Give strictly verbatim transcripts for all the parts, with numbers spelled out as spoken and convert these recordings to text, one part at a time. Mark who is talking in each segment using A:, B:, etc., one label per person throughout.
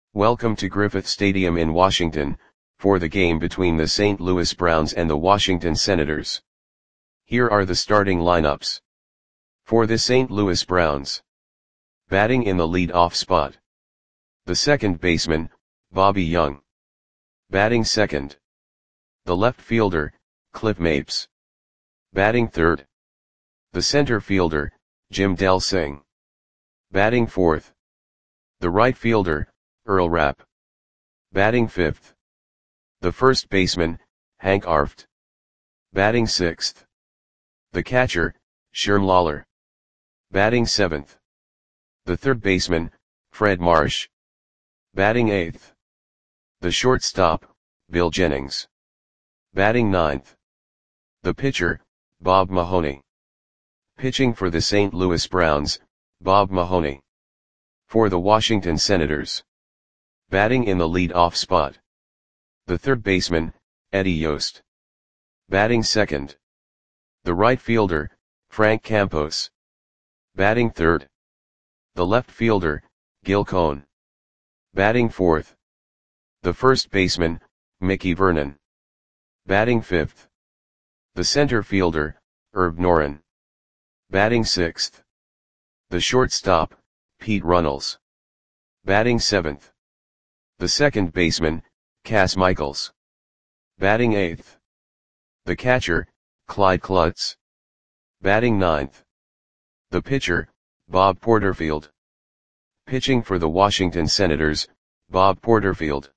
A: Welcome to Griffith Stadium in Washington, for the game between the Saint Louis Browns and the Washington Senators. Here are the starting lineups. For the Saint Louis Browns. Batting in the lead-off spot. The second baseman, Bobby Young. Batting second. The left fielder, Cliff Mapes. Batting third. The center fielder, Jim Delsing. Batting fourth. The right fielder, Earl Rapp. Batting fifth. The first baseman, Hank Arft. Batting sixth. The catcher, Sherm Lawler. Batting seventh. The third baseman, Fred Marsh. Batting eighth. The shortstop, Bill Jennings. Batting ninth. The pitcher, Bob Mahoney. Pitching for the Saint Louis Browns, Bob Mahoney. For the Washington Senators. Batting in the lead-off spot. The third baseman, Eddie Yost. Batting second. The right fielder, Frank Campos. Batting third. The left fielder, Gil Cohn. Batting fourth. The first baseman, Mickey Vernon. Batting fifth. The center fielder, Herb Noren. Batting sixth. The shortstop, Pete Runnels. Batting seventh. The second baseman, Cass Michaels. Batting eighth. The catcher, Clyde Klutz. Batting ninth. The pitcher, Bob Porterfield. Pitching for the Washington Senators, Bob Porterfield.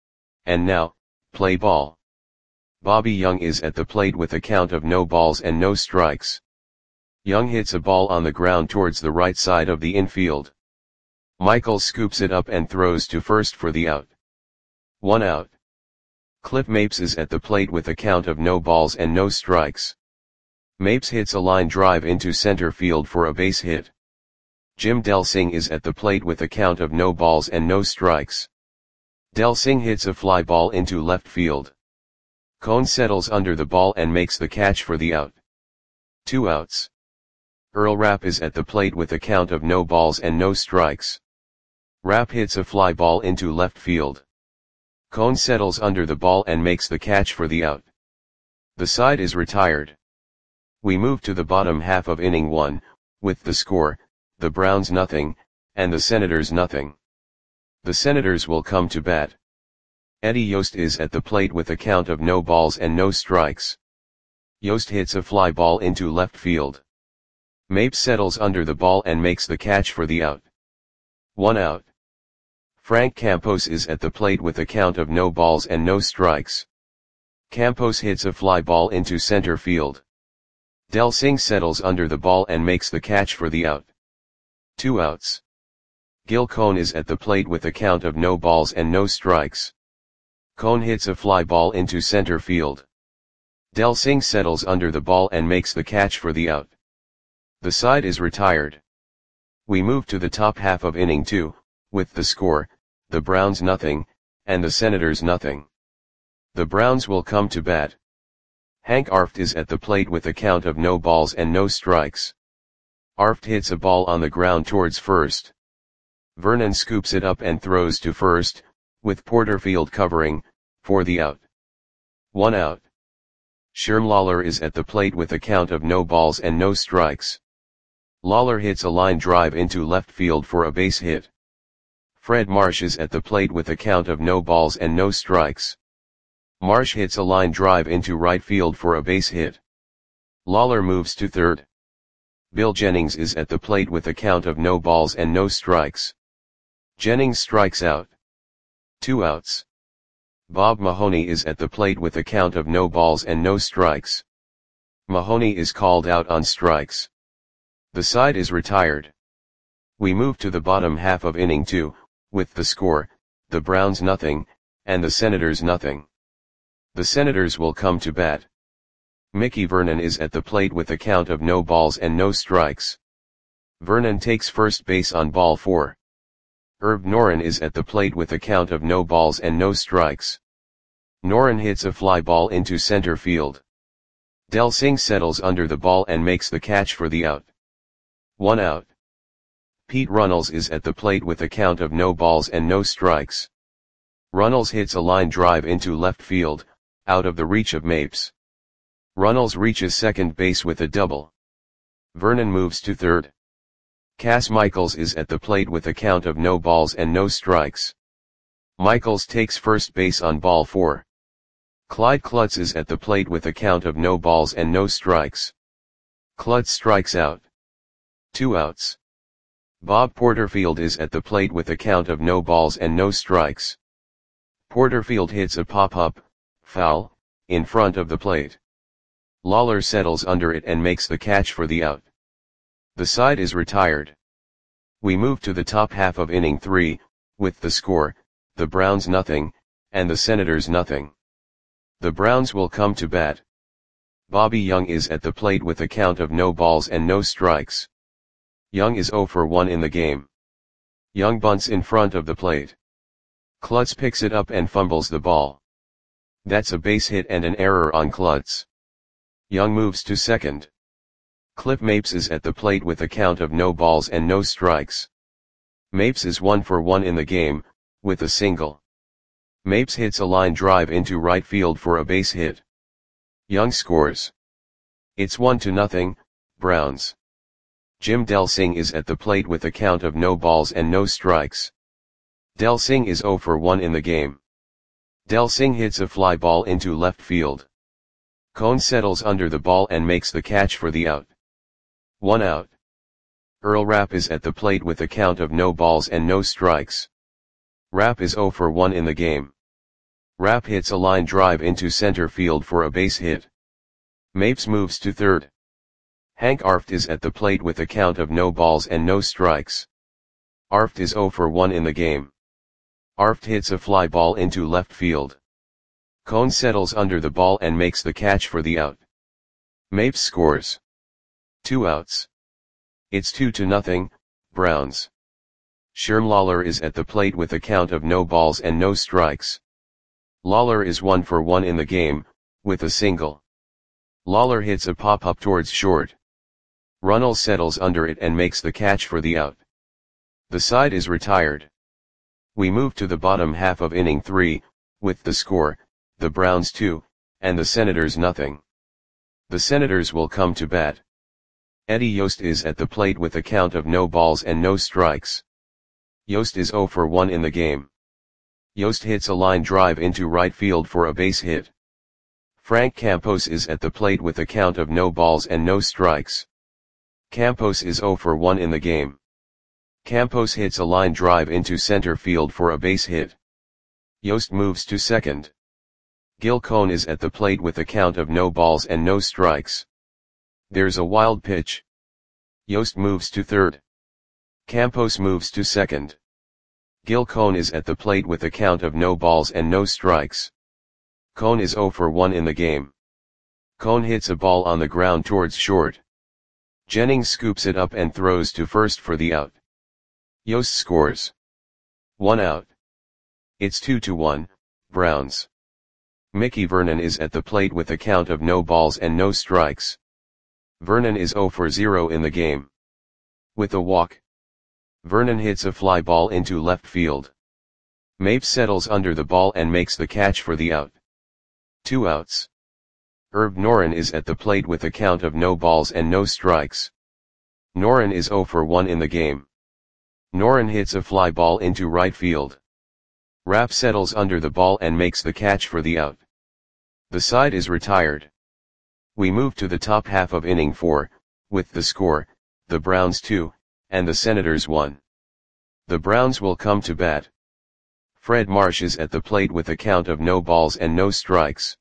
A: And now, play ball. Bobby Young is at the plate with a count of no balls and no strikes. Young hits a ball on the ground towards the right side of the infield. Michaels scoops it up and throws to first for the out. One out. Cliff Mapes is at the plate with a count of no balls and no strikes. Mapes hits a line drive into center field for a base hit. Jim Delsing is at the plate with a count of no balls and no strikes. Delsing hits a fly ball into left field. Cohn settles under the ball and makes the catch for the out. Two outs. Earl Rapp is at the plate with a count of no balls and no strikes. Rapp hits a fly ball into left field. Cohn settles under the ball and makes the catch for the out. The side is retired. We move to the bottom half of inning one, with the score, the Browns nothing, and the Senators nothing. The Senators will come to bat. Eddie Yost is at the plate with a count of no balls and no strikes. Yost hits a fly ball into left field. Mapes settles under the ball and makes the catch for the out. One out. Frank Campos is at the plate with a count of no balls and no strikes. Campos hits a fly ball into center field. Delsing settles under the ball and makes the catch for the out. Two outs. Gil Cohn is at the plate with a count of no balls and no strikes. Cohn hits a fly ball into center field. Delsing settles under the ball and makes the catch for the out. The side is retired. We move to the top half of inning two, with the score, the Browns nothing, and the Senators nothing. The Browns will come to bat. Hank Arft is at the plate with a count of no balls and no strikes. Arft hits a ball on the ground towards first. Vernon scoops it up and throws to first, with Porterfield covering, for the out. One out. Sherm Lawler is at the plate with a count of no balls and no strikes. Lawler hits a line drive into left field for a base hit. Fred Marsh is at the plate with a count of no balls and no strikes. Marsh hits a line drive into right field for a base hit. Lawler moves to third. Bill Jennings is at the plate with a count of no balls and no strikes. Jennings strikes out. Two outs. Bob Mahoney is at the plate with a count of no balls and no strikes. Mahoney is called out on strikes. The side is retired. We move to the bottom half of inning two, with the score, the Browns nothing, and the Senators nothing. The Senators will come to bat. Mickey Vernon is at the plate with a count of no balls and no strikes. Vernon takes first base on ball four. Herb Noren is at the plate with a count of no balls and no strikes. Noren hits a fly ball into center field. Delsing settles under the ball and makes the catch for the out. One out. Pete Runnels is at the plate with a count of no balls and no strikes. Runnels hits a line drive into left field, out of the reach of Mapes. Runnels reaches second base with a double. Vernon moves to third. Cass Michaels is at the plate with a count of no balls and no strikes. Michaels takes first base on ball four. Clyde Klutz is at the plate with a count of no balls and no strikes. Klutz strikes out. Two outs. Bob Porterfield is at the plate with a count of no balls and no strikes. Porterfield hits a pop-up, foul, in front of the plate. Lawler settles under it and makes the catch for the out. The side is retired. We move to the top half of inning three, with the score, the Browns nothing, and the Senators nothing. The Browns will come to bat. Bobby Young is at the plate with a count of no balls and no strikes. Young is oh for one in the game. Young bunts in front of the plate. Klutz picks it up and fumbles the ball. That's a base hit and an error on Klutz. Young moves to second. Cliff Mapes is at the plate with a count of no balls and no strikes. Mapes is one for one in the game, with a single. Mapes hits a line drive into right field for a base hit. Young scores. It's one to nothing, Browns. Jim Delsing is at the plate with a count of no balls and no strikes. Delsing is oh for one in the game. Delsing hits a fly ball into left field. Cone settles under the ball and makes the catch for the out. One out. Earl Rapp is at the plate with a count of no balls and no strikes. Rapp is oh for one in the game. Rapp hits a line drive into center field for a base hit. Mapes moves to third. Hank Arft is at the plate with a count of no balls and no strikes. Arft is oh for one in the game. Arft hits a fly ball into left field. Cone settles under the ball and makes the catch for the out. Mapes scores. Two outs. It's two to nothing, Browns. Sherm Lawler is at the plate with a count of no balls and no strikes. Lawler is one for one in the game, with a single. Lawler hits a pop-up towards short. Runnels settles under it and makes the catch for the out. The side is retired. We move to the bottom half of inning three, with the score, the Browns two, and the Senators nothing. The Senators will come to bat. Eddie Yost is at the plate with a count of no balls and no strikes. Yost is oh for one in the game. Yost hits a line drive into right field for a base hit. Frank Campos is at the plate with a count of no balls and no strikes. Campos is oh for one in the game. Campos hits a line drive into center field for a base hit. Yost moves to second. Gil Cone is at the plate with a count of no balls and no strikes. There's a wild pitch. Yost moves to third. Campos moves to second. Gil Cone is at the plate with a count of no balls and no strikes. Cone is oh for one in the game. Cone hits a ball on the ground towards short. Jennings scoops it up and throws to first for the out. Yost scores. One out. It's two to one, Browns. Mickey Vernon is at the plate with a count of no balls and no strikes. Vernon is oh for zero in the game. With a walk. Vernon hits a fly ball into left field. Mapes settles under the ball and makes the catch for the out. Two outs. Herb Noren is at the plate with a count of no balls and no strikes. Noren is oh for one in the game. Noren hits a fly ball into right field. Rapp settles under the ball and makes the catch for the out. The side is retired. We move to the top half of inning four, with the score, the Browns two, and the Senators one. The Browns will come to bat. Fred Marsh is at the plate with a count of no balls and no strikes.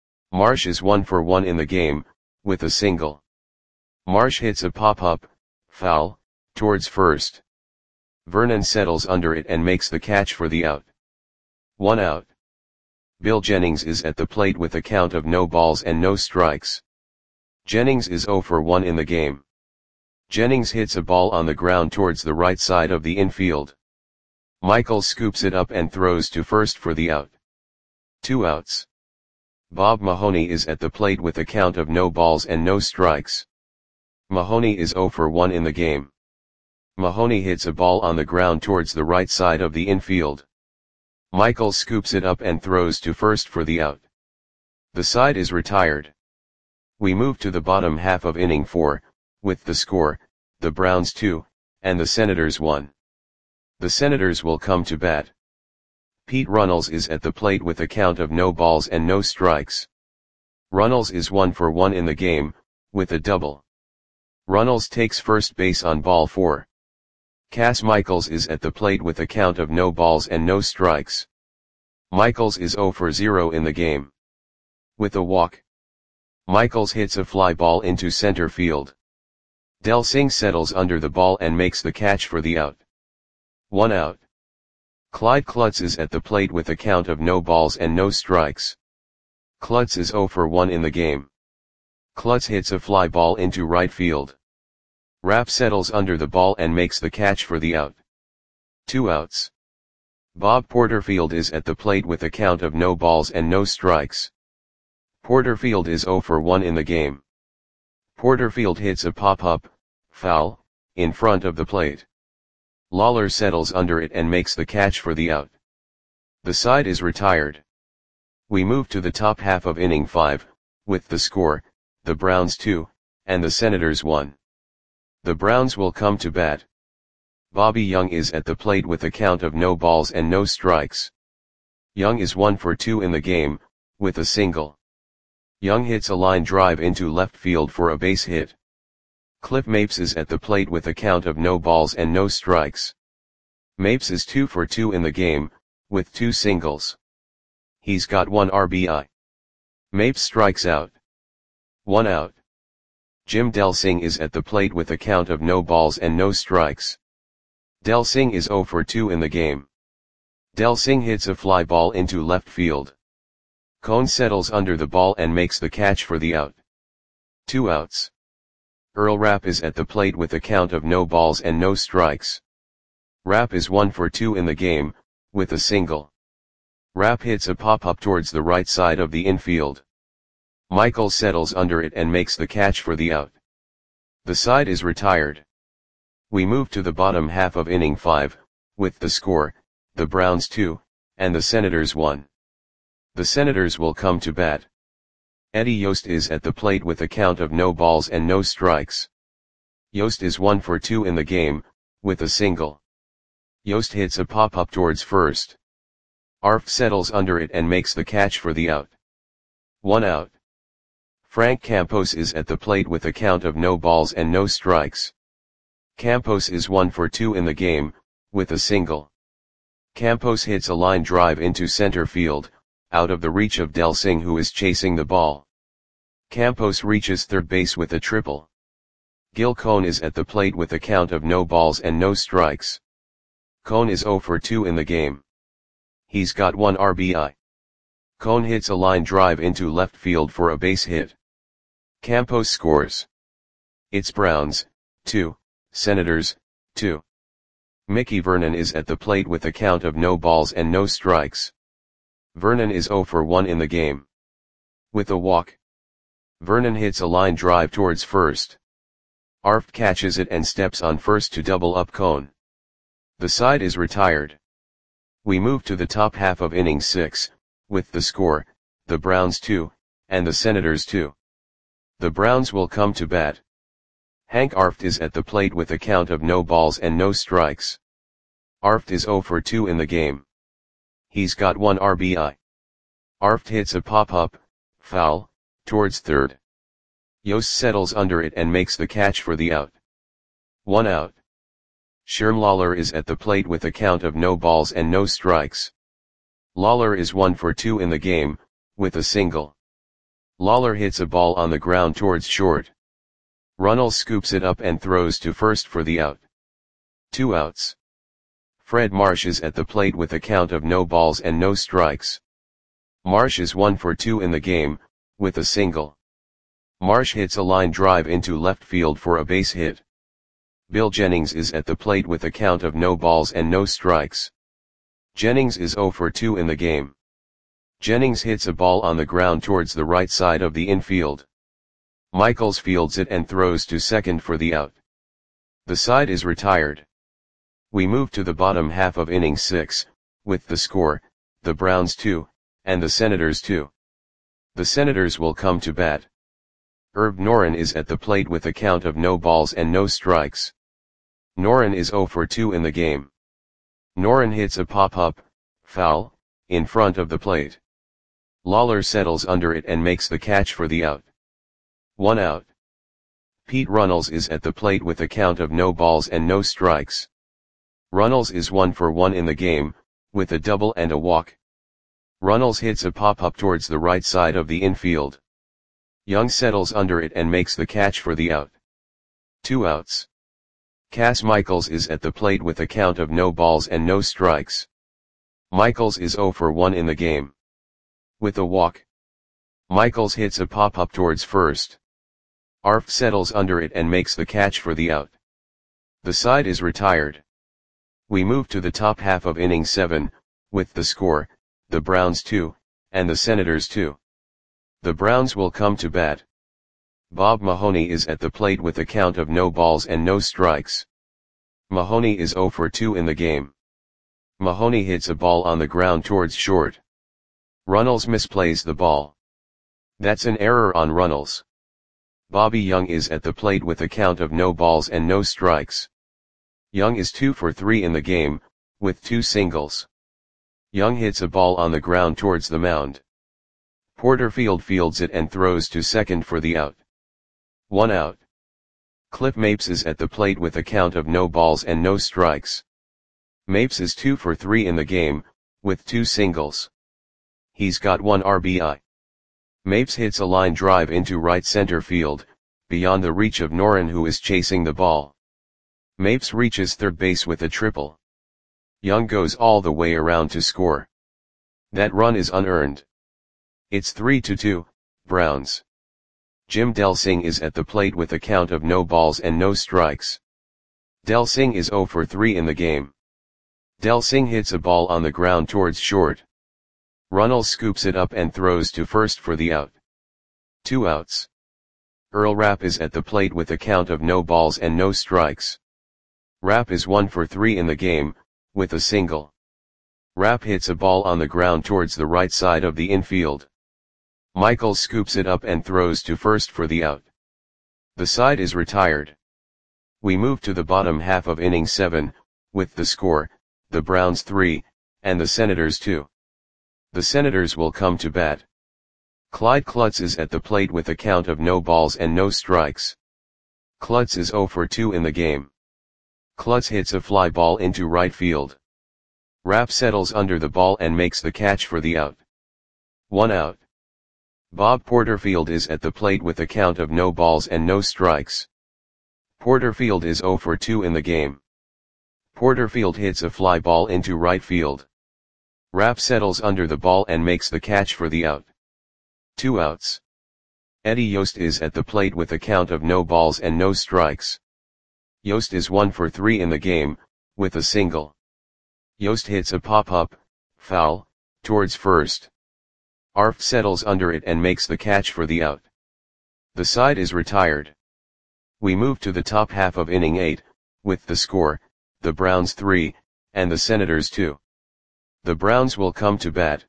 A: Marsh is one for one in the game, with a single. Marsh hits a pop-up, foul, towards first. Vernon settles under it and makes the catch for the out. One out. Bill Jennings is at the plate with a count of no balls and no strikes. Jennings is oh for one in the game. Jennings hits a ball on the ground towards the right side of the infield. Michaels scoops it up and throws to first for the out. Two outs. Bob Mahoney is at the plate with a count of no balls and no strikes. Mahoney is oh for one in the game. Mahoney hits a ball on the ground towards the right side of the infield. Michaels scoops it up and throws to first for the out. The side is retired. We move to the bottom half of inning four, with the score, the Browns two, and the Senators one. The Senators will come to bat. Pete Runnels is at the plate with a count of no balls and no strikes. Runnels is one for one in the game, with a double. Runnels takes first base on ball four. Cass Michaels is at the plate with a count of no balls and no strikes. Michaels is zero for zero in the game. With a walk, Michaels hits a fly ball into center field. Del Singh settles under the ball and makes the catch for the out. One out. Clyde Klutz is at the plate with a count of no balls and no strikes. Klutz is zero for one in the game. Klutz hits a fly ball into right field. Rapp settles under the ball and makes the catch for the out. Two outs. Bob Porterfield is at the plate with a count of no balls and no strikes. Porterfield is zero for one in the game. Porterfield hits a pop-up, foul, in front of the plate. Lawler settles under it and makes the catch for the out. The side is retired. We move to the top half of inning five, with the score, the Browns two, and the Senators one. The Browns will come to bat. Bobby Young is at the plate with a count of no balls and no strikes. Young is one for two in the game, with a single. Young hits a line drive into left field for a base hit. Cliff Mapes is at the plate with a count of no balls and no strikes. Mapes is two for two in the game, with two singles. He's got one R B I. Mapes strikes out. One out. Jim Del Singh is at the plate with a count of no balls and no strikes. Del Singh is zero for two in the game. Del Singh hits a fly ball into left field. Cone settles under the ball and makes the catch for the out. Two outs. Earl Rapp is at the plate with a count of no balls and no strikes. Rapp is one for two in the game, with a single. Rapp hits a pop-up towards the right side of the infield. Michaels settles under it and makes the catch for the out. The side is retired. We move to the bottom half of inning five, with the score, the Browns two, and the Senators one. The Senators will come to bat. Eddie Yost is at the plate with a count of no balls and no strikes. Yost is one for two in the game, with a single. Yost hits a pop-up towards first. Arft settles under it and makes the catch for the out. One out. Frank Campos is at the plate with a count of no balls and no strikes. Campos is one for two in the game, with a single. Campos hits a line drive into center field, out of the reach of Del Singh, who is chasing the ball. Campos reaches third base with a triple. Gil Cone is at the plate with a count of no balls and no strikes. Cone is zero for two in the game. He's got one R B I. Cone hits a line drive into left field for a base hit. Campos scores. It's Browns, two, Senators, two. Mickey Vernon is at the plate with a count of no balls and no strikes. Vernon is zero for one in the game. With a walk, Vernon hits a line drive towards first. Arft catches it and steps on first to double up Cone. The side is retired. We move to the top half of inning six, with the score, the Browns two, and the Senators two. The Browns will come to bat. Hank Arft is at the plate with a count of no balls and no strikes. Arft is zero for two in the game. He's got one R B I. Arft hits a pop-up, foul, towards third. Yost settles under it and makes the catch for the out. One out. Sherm Lawler is at the plate with a count of no balls and no strikes. Lawler is one for two in the game, with a single. Lawler hits a ball on the ground towards short. Runnels scoops it up and throws to first for the out. Two outs. Fred Marsh is at the plate with a count of no balls and no strikes. Marsh is one for two in the game, with a single. Marsh hits a line drive into left field for a base hit. Bill Jennings is at the plate with a count of no balls and no strikes. Jennings is zero for two in the game. Jennings hits a ball on the ground towards the right side of the infield. Michaels fields it and throws to second for the out. The side is retired. We move to the bottom half of inning six, with the score, the Browns two, and the Senators two. The Senators will come to bat. Herb Noren is at the plate with a count of no balls and no strikes. Noren is oh for two in the game. Noren hits a pop-up, foul, in front of the plate. Lawler settles under it and makes the catch for the out. One out. Pete Runnels is at the plate with a count of no balls and no strikes. Runnels is one for one in the game, with a double and a walk. Runnels hits a pop-up towards the right side of the infield. Young settles under it and makes the catch for the out. Two outs. Cass Michaels is at the plate with a count of no balls and no strikes. Michaels is oh for one in the game. With a walk. Michaels hits a pop-up towards first. Arft settles under it and makes the catch for the out. The side is retired. We move to the top half of inning seven, with the score, the Browns two, and the Senators two. The Browns will come to bat. Bob Mahoney is at the plate with a count of no balls and no strikes. Mahoney is oh for two in the game. Mahoney hits a ball on the ground towards short. Runnels misplays the ball. That's an error on Runnels. Bobby Young is at the plate with a count of no balls and no strikes. Young is two for three in the game, with two singles. Young hits a ball on the ground towards the mound. Porterfield fields it and throws to second for the out. One out. Cliff Mapes is at the plate with a count of no balls and no strikes. Mapes is two for three in the game, with two singles. He's got one R B I. Mapes hits a line drive into right center field, beyond the reach of Noren, who is chasing the ball. Mapes reaches third base with a triple. Young goes all the way around to score. That run is unearned. It's three to two, Browns. Jim Delsing is at the plate with a count of no balls and no strikes. Delsing is oh for three in the game. Delsing hits a ball on the ground towards short. Runnels scoops it up and throws to first for the out. Two outs. Earl Rapp is at the plate with a count of no balls and no strikes. Rapp is one for three in the game, with a single. Rapp hits a ball on the ground towards the right side of the infield. Michaels scoops it up and throws to first for the out. The side is retired. We move to the bottom half of inning seven, with the score, the Browns three, and the Senators two. The Senators will come to bat. Clyde Klutz is at the plate with a count of no balls and no strikes. Klutz is oh for two in the game. Klutz hits a fly ball into right field. Rapp settles under the ball and makes the catch for the out. One out. Bob Porterfield is at the plate with a count of no balls and no strikes. Porterfield is oh for two in the game. Porterfield hits a fly ball into right field. Rapp settles under the ball and makes the catch for the out. Two outs. Eddie Yost is at the plate with a count of no balls and no strikes. Yost is one for three in the game, with a single. Yost hits a pop-up, foul, towards first. Arft settles under it and makes the catch for the out. The side is retired. We move to the top half of inning eight, with the score, the Browns three, and the Senators two. The Browns will come to bat.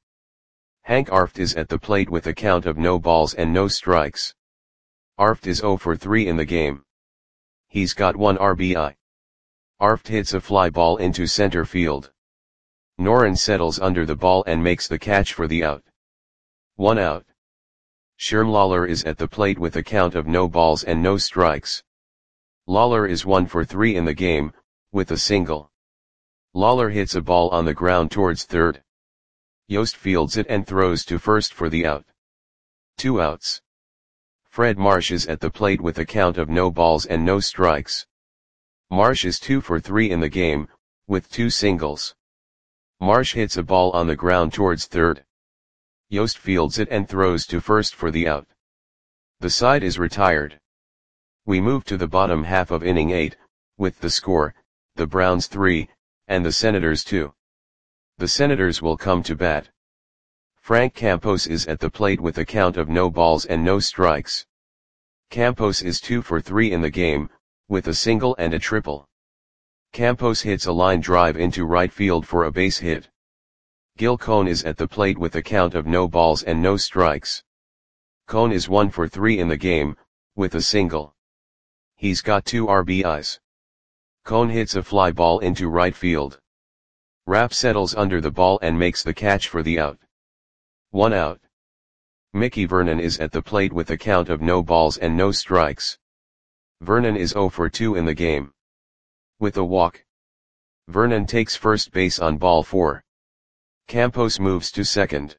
A: Hank Arft is at the plate with a count of no balls and no strikes. Arft is oh for three in the game. He's got one R B I. Arft hits a fly ball into center field. Noren settles under the ball and makes the catch for the out. One out. Sherm Lawler is at the plate with a count of no balls and no strikes. Lawler is one for three in the game, with a single. Lawler hits a ball on the ground towards third. Yost fields it and throws to first for the out. Two outs. Fred Marsh is at the plate with a count of no balls and no strikes. Marsh is two for three in the game, with two singles. Marsh hits a ball on the ground towards third. Yost fields it and throws to first for the out. The side is retired. We move to the bottom half of inning eight, with the score, the Browns three, and the Senators two. The Senators will come to bat. Frank Campos is at the plate with a count of no balls and no strikes. Campos is two for three in the game, with a single and a triple. Campos hits a line drive into right field for a base hit. Gil Cone is at the plate with a count of no balls and no strikes. Cone is one for three in the game, with a single. He's got two R B Is. Cone hits a fly ball into right field. Rapp settles under the ball and makes the catch for the out. One out. Mickey Vernon is at the plate with a count of no balls and no strikes. Vernon is zero for two in the game. With a walk. Vernon takes first base on ball four. Campos moves to second.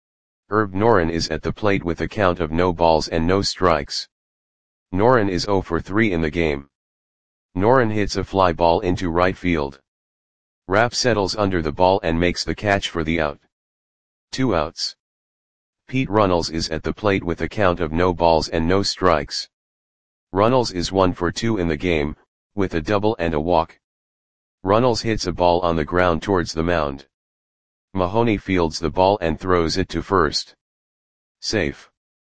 A: Herb Noren is at the plate with a count of no balls and no strikes. Noren is zero for three in the game. Noren hits a fly ball into right field. Rapp settles under the ball and makes the catch for the out. Two outs. Pete Runnels is at the plate with a count of no balls and no strikes. Runnels is one for two in the game, with a double and a walk. Runnels hits a ball on the ground towards the mound. Mahoney fields the ball and throws it to first. Safe.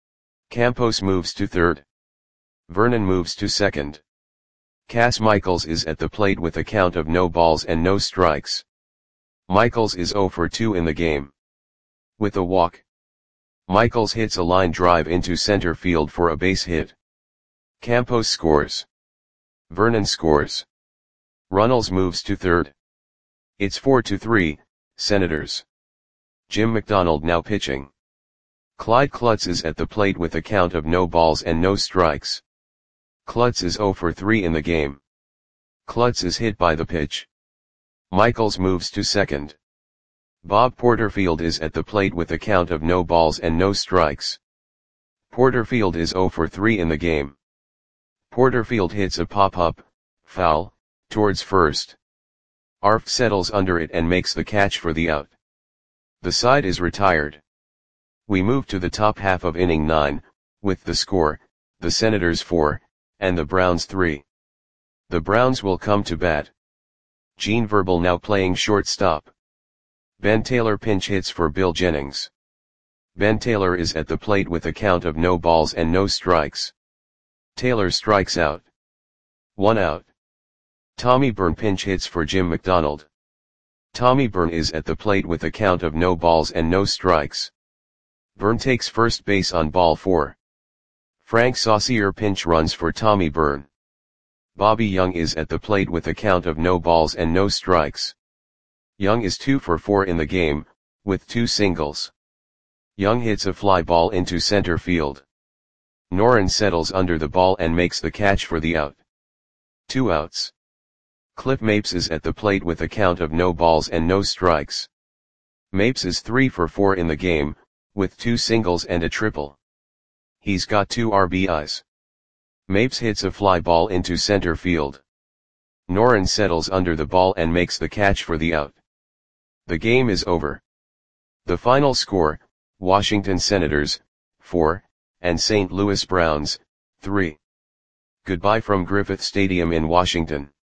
A: Campos moves to third. Vernon moves to second. Cass Michaels is at the plate with a count of no balls and no strikes. Michaels is zero for two in the game. With a walk. Michaels hits a line drive into center field for a base hit. Campos scores. Vernon scores. Runnels moves to third. It's four to three, Senators. Jim McDonald now pitching. Clyde Klutz is at the plate with a count of no balls and no strikes. Klutz is zero for three in the game. Klutz is hit by the pitch. Michaels moves to second. Bob Porterfield is at the plate with a count of no balls and no strikes. Porterfield is zero for three in the game. Porterfield hits a pop-up, foul, towards first. Arf settles under it and makes the catch for the out. The side is retired. We move to the top half of inning nine, with the score, the Senators four, and the Browns three. The Browns will come to bat. Gene Verbal now playing shortstop. Ben Taylor pinch hits for Bill Jennings. Ben Taylor is at the plate with a count of no balls and no strikes. Taylor strikes out. One out. Tommy Byrne pinch hits for Jim McDonald. Tommy Byrne is at the plate with a count of no balls and no strikes. Byrne takes first base on ball four. Frank Saucier pinch runs for Tommy Byrne. Bobby Young is at the plate with a count of no balls and no strikes. Young is two for four in the game, with two singles. Young hits a fly ball into center field. Noren settles under the ball and makes the catch for the out. Two outs. Cliff Mapes is at the plate with a count of no balls and no strikes. Mapes is three for four in the game, with two singles and a triple. He's got two R B Is. Mapes hits a fly ball into center field. Noren settles under the ball and makes the catch for the out. The game is over. The final score, Washington Senators, four, and Saint Louis Browns, three. Goodbye from Griffith Stadium in Washington.